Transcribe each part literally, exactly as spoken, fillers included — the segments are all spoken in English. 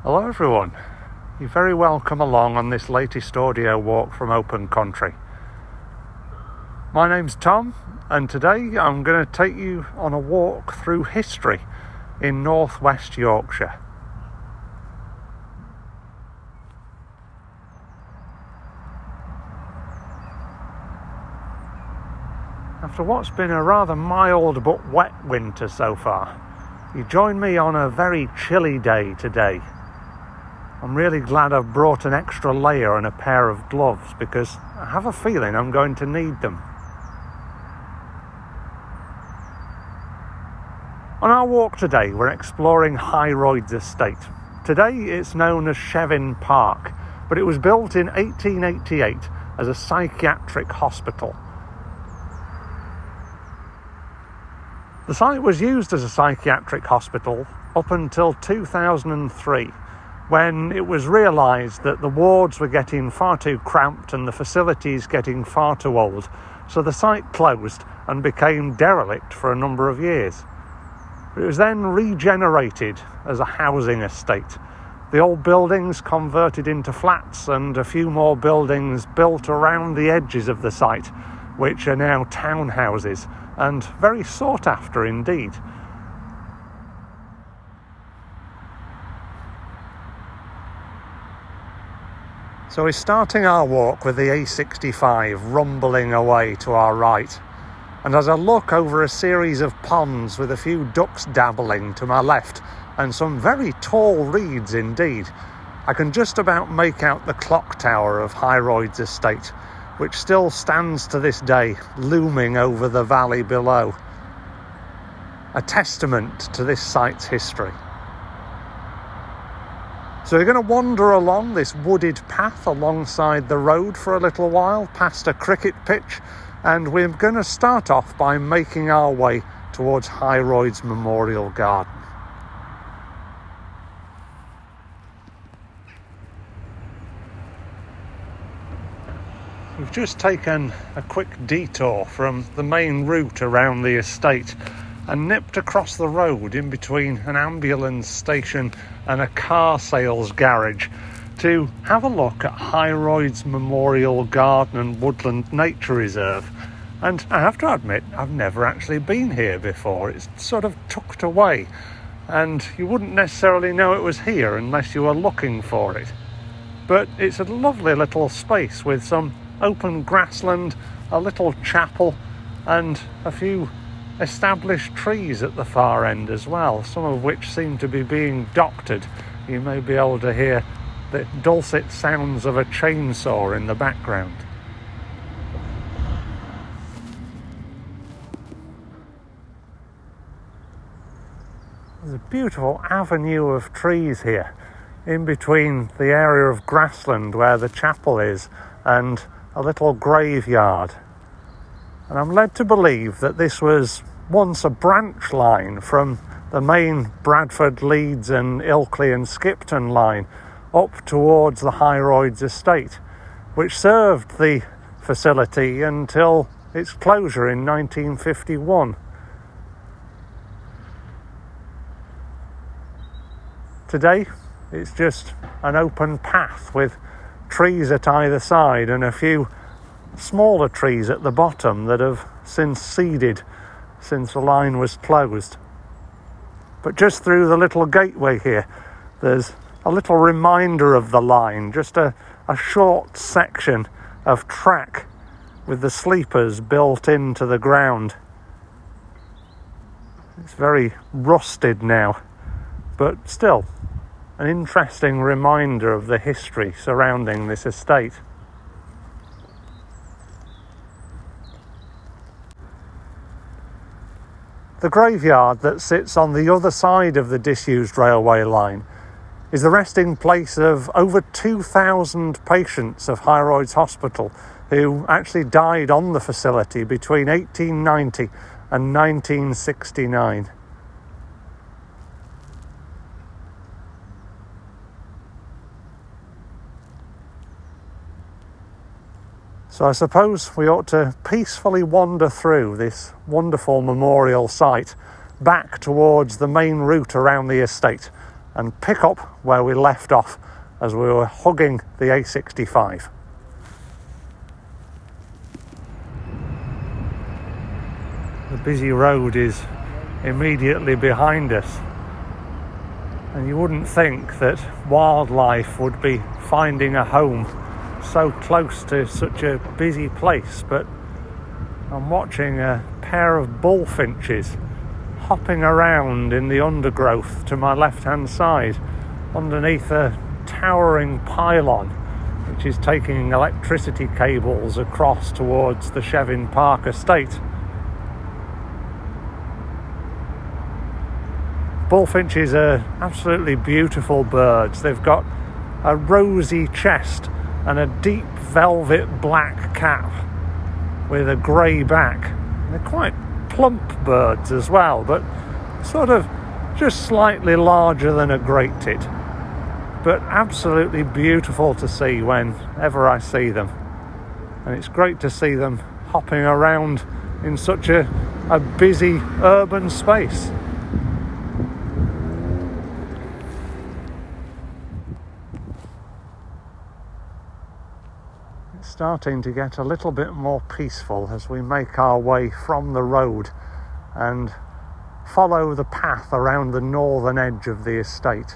Hello everyone, you're very welcome along on this latest audio walk from Open Country. My name's Tom, and today I'm going to take you on a walk through history in northwest Yorkshire. After what's been a rather mild but wet winter so far, you join me on a very chilly day today. I'm really glad I've brought an extra layer and a pair of gloves because I have a feeling I'm going to need them. On our walk today, we're exploring Hyroids Estate. Today it's known as Chevin Park, but it was built in eighteen eighty-eight as a psychiatric hospital. The site was used as a psychiatric hospital up until two thousand three. When it was realised that the wards were getting far too cramped and the facilities getting far too old, so the site closed and became derelict for a number of years. It was then regenerated as a housing estate. The old buildings converted into flats and a few more buildings built around the edges of the site, which are now townhouses and very sought after indeed. So we're starting our walk with the A sixty-five rumbling away to our right. And as I look over a series of ponds with a few ducks dabbling to my left and some very tall reeds indeed, I can just about make out the clock tower of Hyroids Estate, which still stands to this day, looming over the valley below. A testament to this site's history. So we're going to wander along this wooded path alongside the road for a little while, past a cricket pitch, and we're going to start off by making our way towards Hyroids Memorial Garden. We've just taken a quick detour from the main route around the estate and nipped across the road in between an ambulance station and a car sales garage to have a look at Hyroids Memorial Garden and Woodland Nature Reserve. And I have to admit, I've never actually been here before. It's sort of tucked away, and you wouldn't necessarily know it was here unless you were looking for it. But it's a lovely little space with some open grassland, a little chapel, and a few established trees at the far end as well, some of which seem to be being doctored. You may be able to hear the dulcet sounds of a chainsaw in the background. There's a beautiful avenue of trees here in between the area of grassland where the chapel is and a little graveyard. And I'm led to believe that this was once a branch line from the main Bradford, Leeds and Ilkley and Skipton line up towards the Hyroids Estate, which served the facility until its closure in nineteen fifty-one. Today, it's just an open path with trees at either side and a few smaller trees at the bottom that have since seeded since the line was closed. But just through the little gateway here, there's a little reminder of the line, just a, a short section of track with the sleepers built into the ground. It's very rusted now, but still an interesting reminder of the history surrounding this estate. The graveyard that sits on the other side of the disused railway line is the resting place of over two thousand patients of Hyroids Hospital who actually died on the facility between eighteen ninety and nineteen sixty-nine. So I suppose we ought to peacefully wander through this wonderful memorial site back towards the main route around the estate and pick up where we left off as we were hugging the A sixty-five. The busy road is immediately behind us, and you wouldn't think that wildlife would be finding a home so close to such a busy place, but I'm watching a pair of bullfinches hopping around in the undergrowth to my left-hand side underneath a towering pylon which is taking electricity cables across towards the Chevin Park estate. Bullfinches are absolutely beautiful birds. They've got a rosy chest and a deep velvet black cap with a grey back. They're quite plump birds as well, but sort of just slightly larger than a great tit. But absolutely beautiful to see whenever I see them. And it's great to see them hopping around in such a, a busy urban space. Starting to get a little bit more peaceful as we make our way from the road and follow the path around the northern edge of the estate.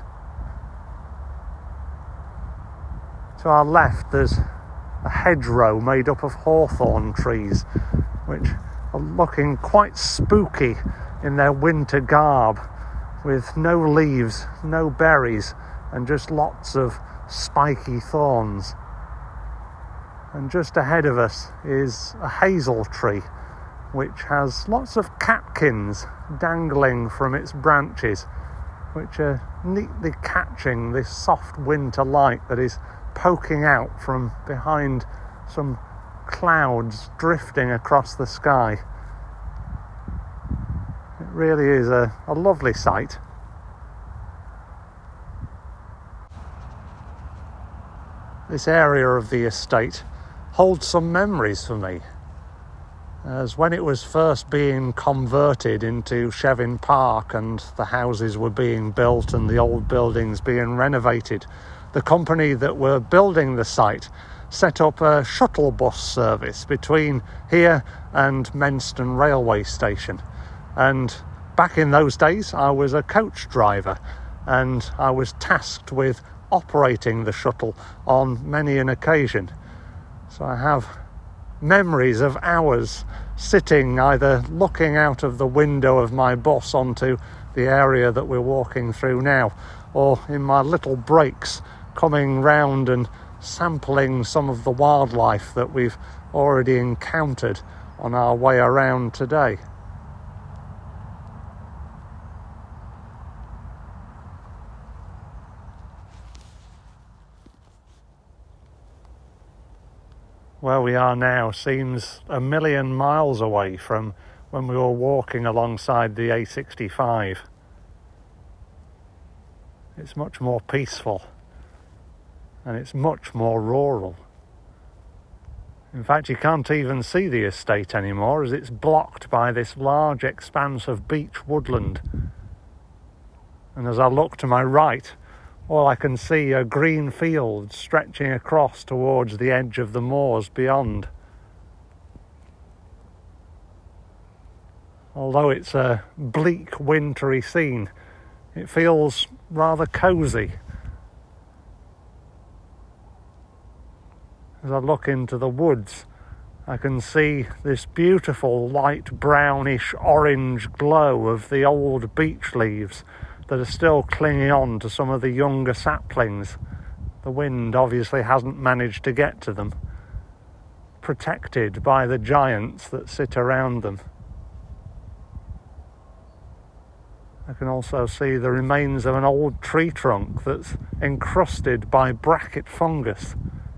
To our left there's a hedgerow made up of hawthorn trees which are looking quite spooky in their winter garb, with no leaves, no berries, and just lots of spiky thorns. And just ahead of us is a hazel tree which has lots of catkins dangling from its branches, which are neatly catching this soft winter light that is poking out from behind some clouds drifting across the sky. It really is a, a lovely sight. This area of the estate holds some memories for me, as when it was first being converted into Chevin Park and the houses were being built and the old buildings being renovated, the company that were building the site set up a shuttle bus service between here and Menston railway station. And back in those days I was a coach driver, and I was tasked with operating the shuttle on many an occasion. So I have memories of hours sitting either looking out of the window of my bus onto the area that we're walking through now, or in my little breaks coming round and sampling some of the wildlife that we've already encountered on our way around today. Where we are now seems a million miles away from when we were walking alongside the A sixty-five. It's much more peaceful and it's much more rural. In fact, you can't even see the estate anymore as it's blocked by this large expanse of beech woodland. And as I look to my right, all I can see are green fields stretching across towards the edge of the moors beyond. Although it's a bleak, wintry scene, it feels rather cosy. As I look into the woods, I can see this beautiful light brownish orange glow of the old beech leaves that are still clinging on to some of the younger saplings. The wind obviously hasn't managed to get to them, protected by the giants that sit around them. I can also see the remains of an old tree trunk that's encrusted by bracket fungus.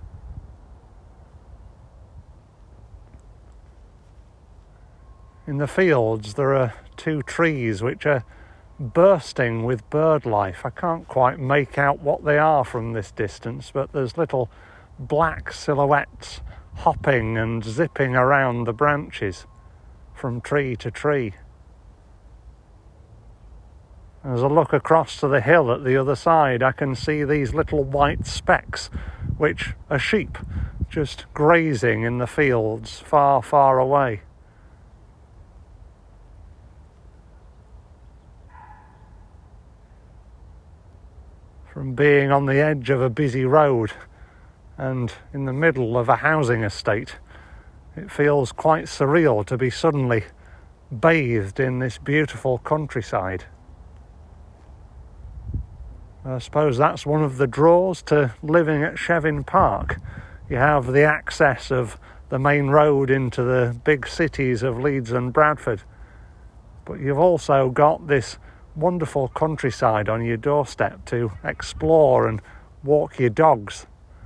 In the fields there are two trees which are bursting with bird life. I can't quite make out what they are from this distance, but there's little black silhouettes hopping and zipping around the branches from tree to tree. As I look across to the hill at the other side, I can see these little white specks, which are sheep, just grazing in the fields far, far away. From being on the edge of a busy road and in the middle of a housing estate, it feels quite surreal to be suddenly bathed in this beautiful countryside. I suppose that's one of the draws to living at Chevin Park. You have the access of the main road into the big cities of Leeds and Bradford, but you've also got this wonderful countryside on your doorstep to explore and walk your dogs.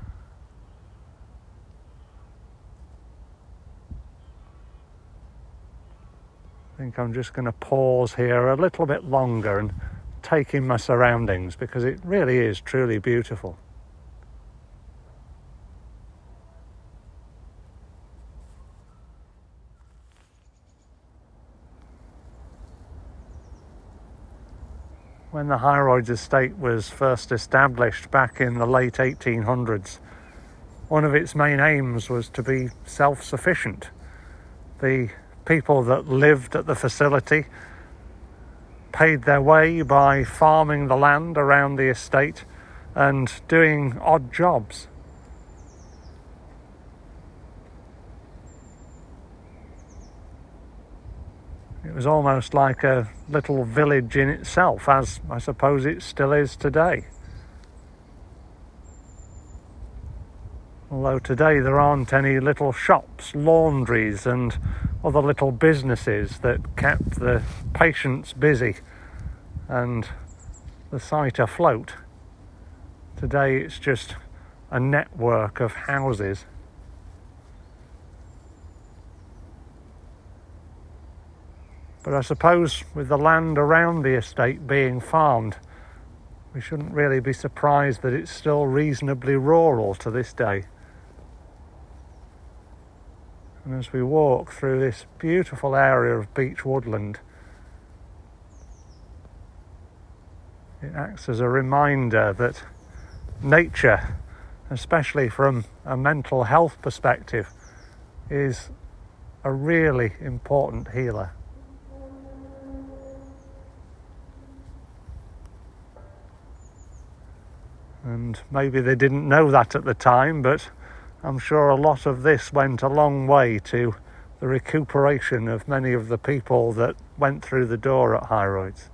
I think I'm just going to pause here a little bit longer and take in my surroundings, because it really is truly beautiful. When the Hyroids estate was first established back in the late eighteen hundreds, one of its main aims was to be self-sufficient. The people that lived at the facility paid their way by farming the land around the estate and doing odd jobs. It was almost like a little village in itself, as I suppose it still is today. Although today there aren't any little shops, laundries and other little businesses that kept the patients busy and the site afloat. Today it's just a network of houses. But I suppose with the land around the estate being farmed, we shouldn't really be surprised that it's still reasonably rural to this day. And as we walk through this beautiful area of beech woodland, it acts as a reminder that nature, especially from a mental health perspective, is a really important healer. And maybe they didn't know that at the time, but I'm sure a lot of this went a long way to the recuperation of many of the people that went through the door at Hyroids.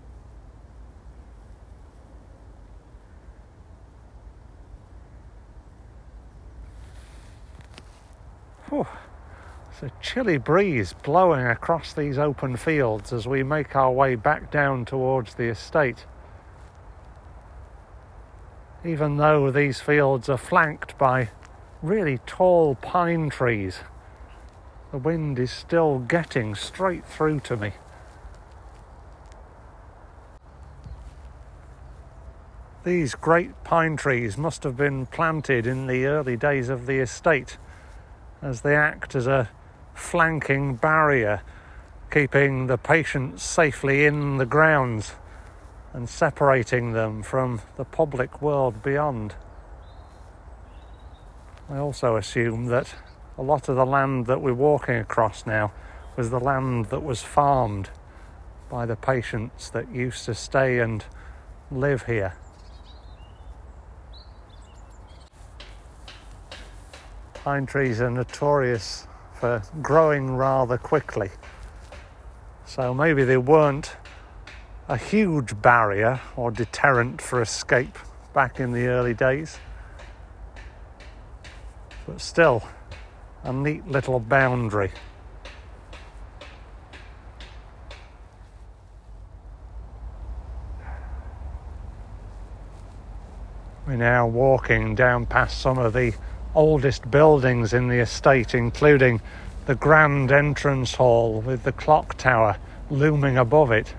Whew. It's a chilly breeze blowing across these open fields as we make our way back down towards the estate. Even though these fields are flanked by really tall pine trees, the wind is still getting straight through to me. These great pine trees must have been planted in the early days of the estate, as they act as a flanking barrier, keeping the patients safely in the grounds and separating them from the public world beyond. I also assume that a lot of the land that we're walking across now was the land that was farmed by the patients that used to stay and live here. Pine trees are notorious for growing rather quickly, so maybe they weren't a huge barrier or deterrent for escape back in the early days, but still a neat little boundary. We're now walking down past some of the oldest buildings in the estate, including the grand entrance hall with the clock tower looming above it.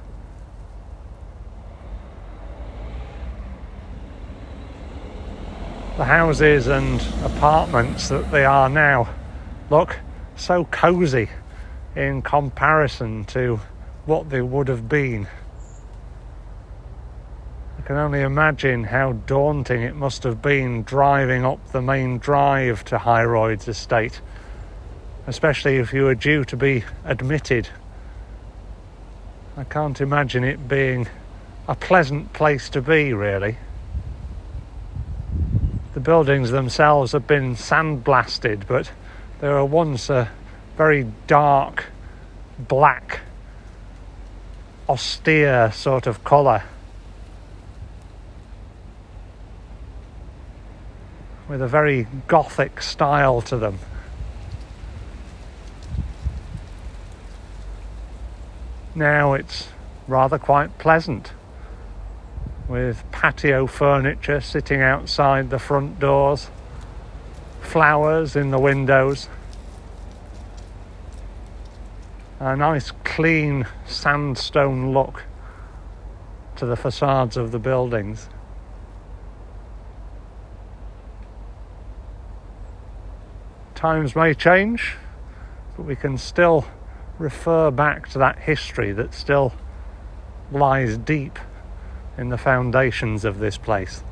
The houses and apartments that they are now look so cosy in comparison to what they would have been. can only imagine how daunting it must have been driving up the main drive to Hyroids Estate, especially if you were due to be admitted. I can't imagine it being a pleasant place to be, really. The buildings themselves have been sandblasted, but they were once a very dark, black, austere sort of colour, with a very Gothic style to them. Now it's rather quite pleasant, with patio furniture sitting outside the front doors, flowers in the windows, a nice clean sandstone look to the facades of the buildings. Times may change, but we can still refer back to that history that still lies deep in the foundations of this place.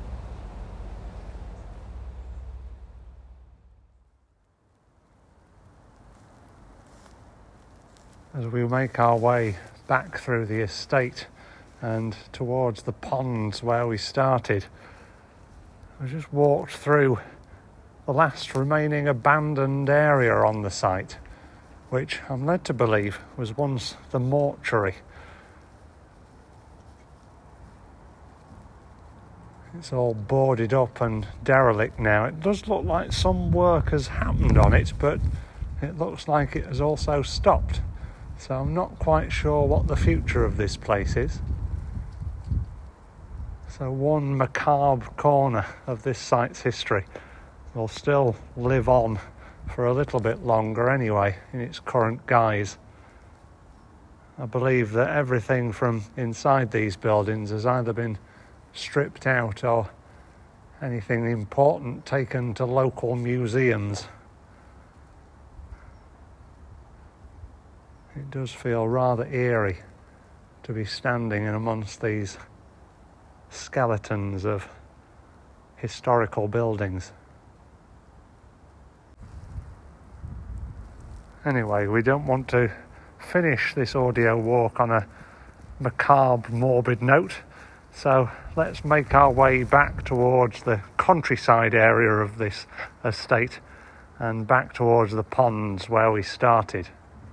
As we make our way back through the estate and towards the ponds where we started, I just walked through the last remaining abandoned area on the site, which I'm led to believe was once the mortuary. It's all boarded up and derelict now. It does look like some work has happened on it, but it looks like it has also stopped. So I'm not quite sure what the future of this place is. So one macabre corner of this site's history will still live on for a little bit longer anyway, in its current guise. I believe that everything from inside these buildings has either been stripped out or anything important taken to local museums. It does feel rather eerie to be standing in amongst these skeletons of historical buildings. Anyway, we don't want to finish this audio walk on a macabre, morbid note, so let's make our way back towards the countryside area of this estate and back towards the ponds where we started.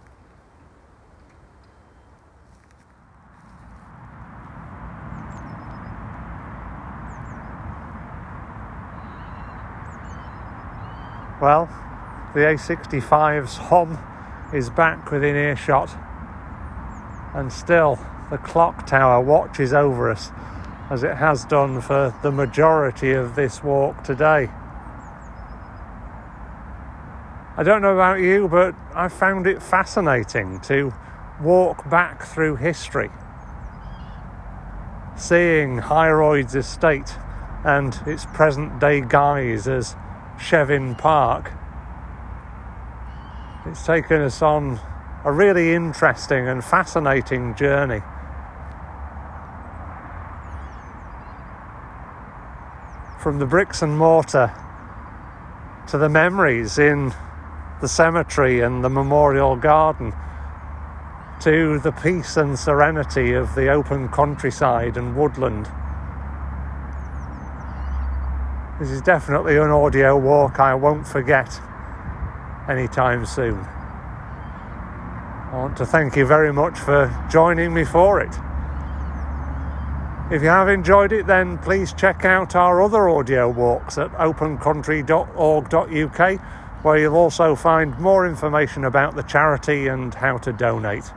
Well, the A sixty-five's hum is back within earshot, and still the clock tower watches over us, as it has done for the majority of this walk today. I don't know about you, but I found it fascinating to walk back through history, seeing Hyroids Estate and its present day guise as Chevin Park. It's taken us on a really interesting and fascinating journey. From the bricks and mortar to the memories in the cemetery and the memorial garden, to the peace and serenity of the open countryside and woodland. This is definitely an audio walk I won't forget anytime soon. I want to thank you very much for joining me for it. If you have enjoyed it, then please check out our other audio walks at open country dot org dot U K, where you'll also find more information about the charity and how to donate.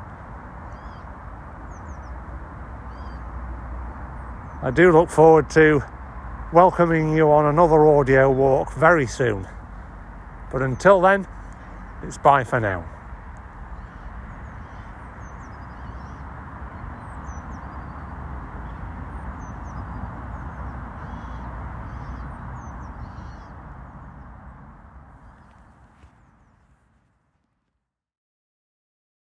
I do look forward to welcoming you on another audio walk very soon. But until then, it's bye for now.